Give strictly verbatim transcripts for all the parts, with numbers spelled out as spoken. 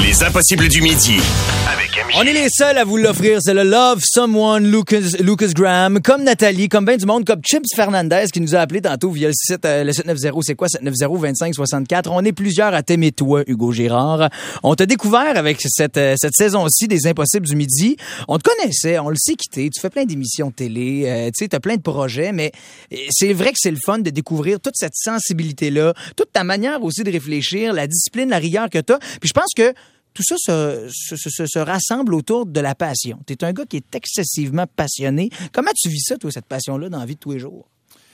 Les impossibles du midi. Avec M J. On est les seuls à vous l'offrir. C'est le Love Someone Lucas, Lucas Graham. Comme Nathalie, comme ben du monde, comme Chips Fernandez qui nous a appelé tantôt via le site, euh, le sept neuf zéro, c'est quoi? sept neuf zéro, vingt-cinq soixante-quatre. On est plusieurs à t'aimer toi, Hugo Girard. On t'a découvert avec cette, euh, cette saison-ci des Impossibles du midi. On te connaissait, on le sait quitté. Tu fais plein d'émissions de télé, euh, tu sais, t'as plein de projets, mais c'est vrai que c'est le fun de découvrir toute cette sensibilité-là, toute ta manière aussi de réfléchir, la discipline, la rigueur que t'as. Puis je pense que tout ça se, se, se, se rassemble autour de la passion. Tu es un gars qui est excessivement passionné. Comment tu vis ça, toi, cette passion-là, dans la vie de tous les jours?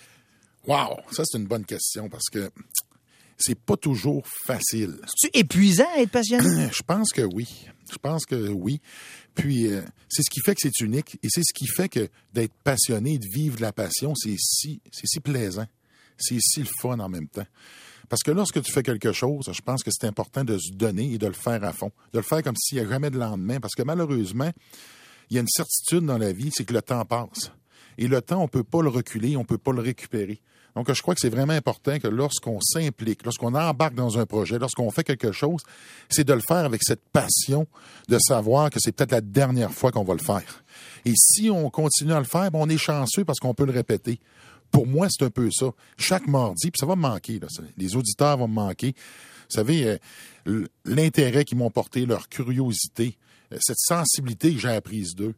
Wow! Ça, c'est une bonne question parce que c'est pas toujours facile. C'est-tu épuisant à être passionné? Je pense que oui. Je pense que oui. Puis, euh, c'est ce qui fait que c'est unique et c'est ce qui fait que d'être passionné, de vivre de la passion, c'est si, c'est si plaisant. C'est si le fun en même temps. Parce que lorsque tu fais quelque chose, je pense que c'est important de se donner et de le faire à fond. De le faire comme s'il n'y a jamais de lendemain. Parce que malheureusement, il y a une certitude dans la vie, c'est que le temps passe. Et le temps, on ne peut pas le reculer, on ne peut pas le récupérer. Donc, je crois que c'est vraiment important que lorsqu'on s'implique, lorsqu'on embarque dans un projet, lorsqu'on fait quelque chose, c'est de le faire avec cette passion de savoir que c'est peut-être la dernière fois qu'on va le faire. Et si on continue à le faire, ben on est chanceux parce qu'on peut le répéter. Pour moi, c'est un peu ça. Chaque mardi, puis ça va me manquer, là, les auditeurs vont me manquer. Vous savez, euh, l'intérêt qu'ils m'ont porté, leur curiosité, euh, cette sensibilité que j'ai apprise d'eux.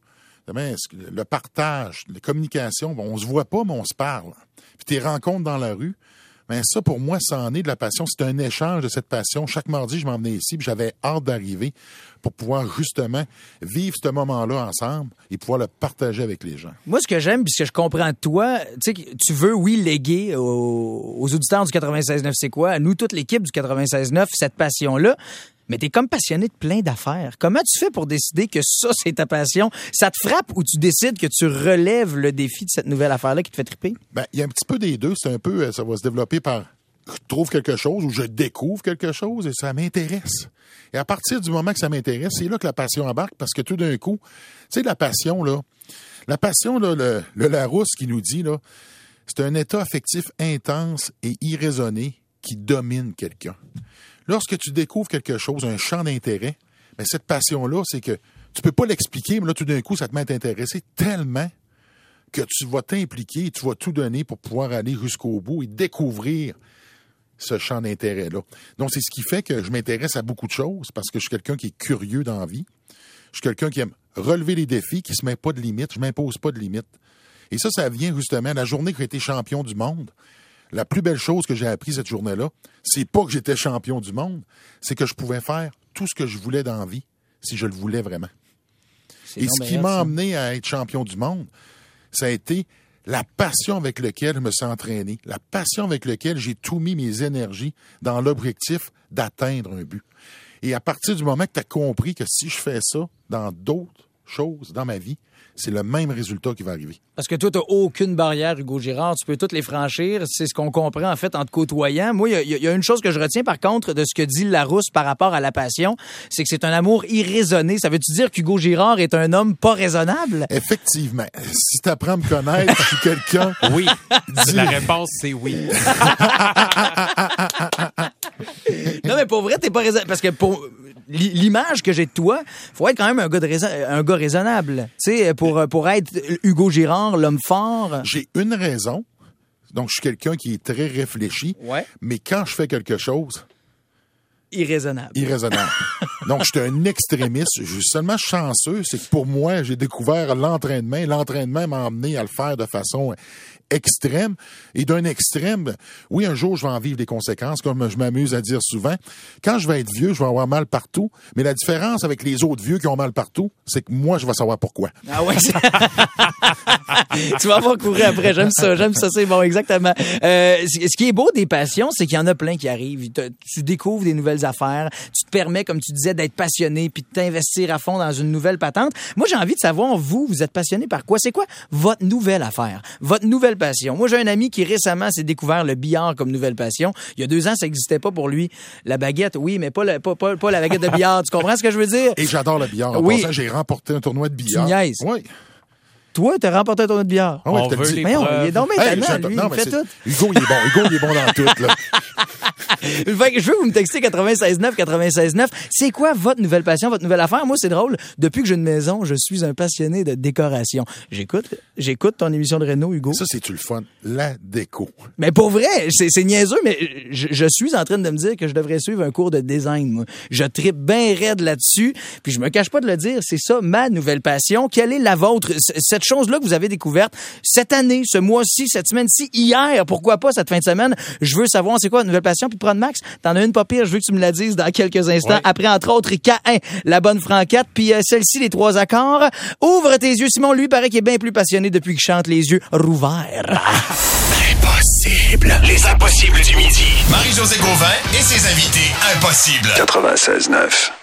Le partage, la communication, bon, on se voit pas, mais on se parle. Puis tes rencontres dans la rue, ben ça, pour moi, ça en est de la passion. C'est un échange de cette passion. Chaque mardi, je m'en venais ici, puis j'avais hâte d'arriver pour pouvoir justement vivre ce moment-là ensemble et pouvoir le partager avec les gens. Moi, ce que j'aime, puis ce que je comprends de toi, tu sais, tu veux, oui, léguer aux, aux auditeurs du quatre-vingt-seize neuf, c'est quoi? À nous, toute l'équipe du quatre-vingt-seize neuf, cette passion-là. Mais t'es comme passionné de plein d'affaires. Comment tu fais pour décider que ça, c'est ta passion? Ça te frappe ou tu décides que tu relèves le défi de cette nouvelle affaire-là qui te fait triper? Ben, il y a un petit peu des deux. C'est un peu, ça va se développer par je trouve quelque chose ou je découvre quelque chose et ça m'intéresse. Et à partir du moment que ça m'intéresse, c'est là que la passion embarque parce que tout d'un coup, tu sais, la passion, là, la passion, là, le, le Larousse qui nous dit, là, c'est un état affectif intense et irraisonné qui domine quelqu'un. Lorsque tu découvres quelque chose, un champ d'intérêt, bien, cette passion-là, c'est que tu peux pas l'expliquer, mais là, tout d'un coup, ça te met à t'intéresser tellement que tu vas t'impliquer et tu vas tout donner pour pouvoir aller jusqu'au bout et découvrir ce champ d'intérêt-là. Donc, c'est ce qui fait que je m'intéresse à beaucoup de choses parce que je suis quelqu'un qui est curieux dans la vie. Je suis quelqu'un qui aime relever les défis, qui se met pas de limites. Je m'impose pas de limites. Et ça, ça vient justement la journée que j'ai été champion du monde. La plus belle chose que j'ai appris cette journée-là, c'est pas que j'étais champion du monde, c'est que je pouvais faire tout ce que je voulais dans la vie, si je le voulais vraiment. Et ce qui m'a amené à être champion du monde, ça a été la passion avec laquelle je me suis entraîné, la passion avec laquelle j'ai tout mis mes énergies dans l'objectif d'atteindre un but. Et à partir du moment que tu as compris que si je fais ça dans d'autres choses dans ma vie, c'est le même résultat qui va arriver. Parce que toi, tu n'as aucune barrière, Hugo Girard. Tu peux toutes les franchir. C'est ce qu'on comprend, en fait, en te côtoyant. Moi, il y, y a une chose que je retiens, par contre, de ce que dit Larousse par rapport à la passion, c'est que c'est un amour irraisonné. Ça veut-tu dire qu'Hugo Girard est un homme pas raisonnable? Effectivement. Si tu apprends à me connaître, je suis quelqu'un... Oui. Dis... La réponse, c'est oui. Non, mais pour vrai, t'es pas raisonnable. Parce que pour... l'image que j'ai de toi, faut être quand même un gars, de raison, un gars raisonnable. Tu sais, pour, pour être Hugo Girard, l'homme fort. J'ai une raison. Donc, je suis quelqu'un qui est très réfléchi. Ouais. Mais quand je fais quelque chose... Irraisonnable. Irraisonnable. Donc, je suis un extrémiste. Je suis seulement chanceux. C'est que pour moi, j'ai découvert l'entraînement. L'entraînement m'a amené à le faire de façon extrême. Et d'un extrême, oui, un jour, je vais en vivre des conséquences, comme je m'amuse à dire souvent. Quand je vais être vieux, je vais avoir mal partout. Mais la différence avec les autres vieux qui ont mal partout, c'est que moi, je vais savoir pourquoi. Ah ouais. Tu vas avoir couru après. J'aime ça. J'aime ça. C'est bon, exactement. Euh, ce qui est beau des passions, c'est qu'il y en a plein qui arrivent. Tu découvres des nouvelles affaires. Tu te permets, comme tu disais, d'être passionné puis de t'investir à fond dans une nouvelle patente. Moi, j'ai envie de savoir, vous, vous êtes passionné par quoi? C'est quoi votre nouvelle affaire? Votre nouvelle passion? Moi, j'ai un ami qui récemment s'est découvert le billard comme nouvelle passion. Il y a deux ans, ça n'existait pas pour lui. La baguette, oui, mais pas, le, pas, pas, pas la baguette de billard. Tu comprends ce que je veux dire? Et j'adore le billard. En oui. passant, j'ai remporté un tournoi de billard. Tu niaises. Oui. Toi, t'as remporté un tournoi de billard. Ah ouais, on je te veut le dis. les Mais on, il est donc bien Hey, tellement, lui, non, il fait tout. Hugo, il est bon. Hugo, il est bon dans tout, là. Fait que je veux que vous me textez quatre-vingt-seize neuf, quatre-vingt-seize neuf. C'est quoi votre nouvelle passion, votre nouvelle affaire? Moi, c'est drôle. Depuis que j'ai une maison, je suis un passionné de décoration. J'écoute, j'écoute ton émission de Renaud, Hugo. Ça, c'est-tu le fun? La déco. Mais pour vrai, c'est, c'est niaiseux, mais je, je suis en train de me dire que je devrais suivre un cours de design, moi. Je trippe bien raide là-dessus, puis je me cache pas de le dire, c'est ça ma nouvelle passion. Quelle est la vôtre? C- cette chose-là que vous avez découverte cette année, ce mois-ci, cette semaine-ci, hier, pourquoi pas cette fin de semaine? Je veux savoir c'est quoi la nouvelle passion. Puis prendre Max, t'en as une pas pire, je veux que tu me la dises dans quelques instants. Ouais. Après, entre autres, K un, la bonne franquette, puis euh, celle-ci, les trois accords. Ouvre tes yeux, Simon, lui, paraît qu'il est bien plus passionné depuis qu'il chante les yeux rouverts. Impossible. Les impossibles du midi. Marie-Josée Gauvin et ses invités impossibles. quatre-vingt-seize neuf.